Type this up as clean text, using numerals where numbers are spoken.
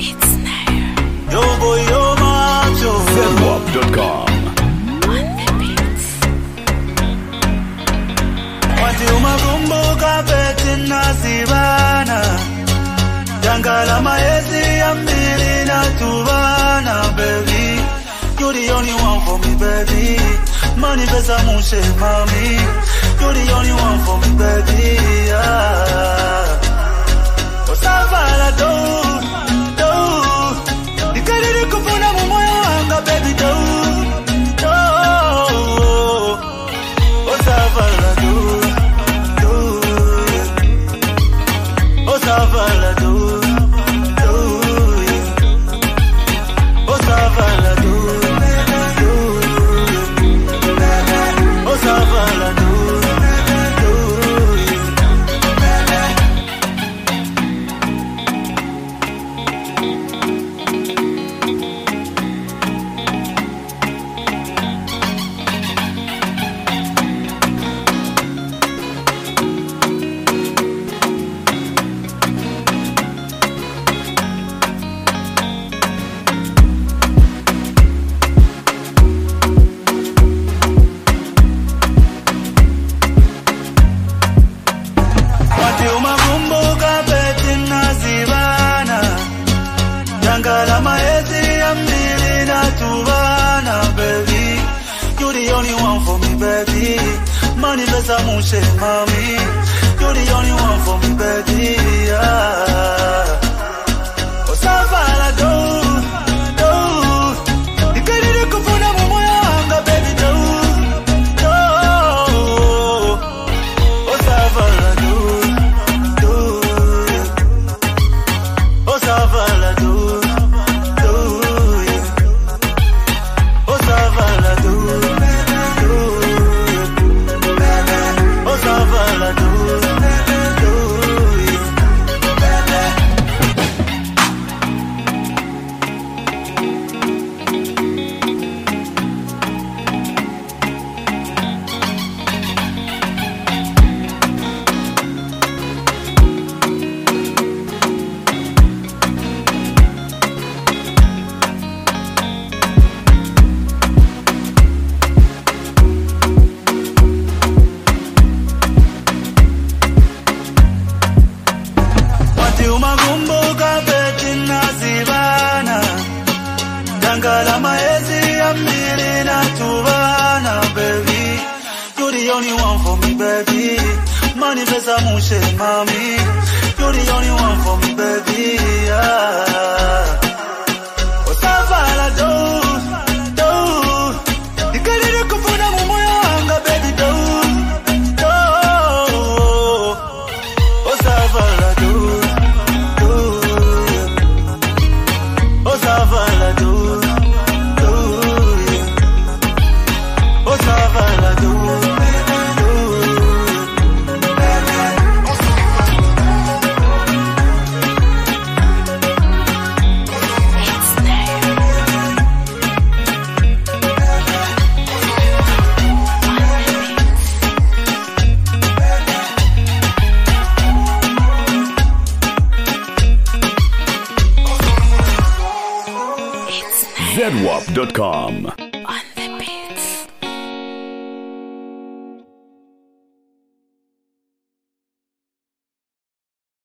Yo boy, yo macho. ZWAP.com. Wati umakumbuka peti nasibana. Jangala maezi ya mbili na tubana, baby. You're the only one for me, baby. Money pesa mushe, mami. You're the only one for me, baby. Yeah. Osavala do. Nikadiri kupuna mumoyo wanga, baby, do. Osavala do. Osavala do. Osavala do. Osavala do. Jangala maezi ya mbili na tubana, baby. You're the only one for me, baby. Money pesa mushe, mami. You're the only one for me, baby. Yeah. Osavala do. Nikadiri kupuna mumoyo wanga, baby, do. Osavala do. Osavala do. Umakumbuka peti nasibana. Jangala maezi ya mbili na tubana, baby. You're the only one for me, baby. Money pesa mushe, mami. You're the only one for me, baby. Yeah. Osavala do. Nikadiri kupuna mumoyo wanga, baby, do. Osavala do. Osavala do. Osavala do. ZWAP.com.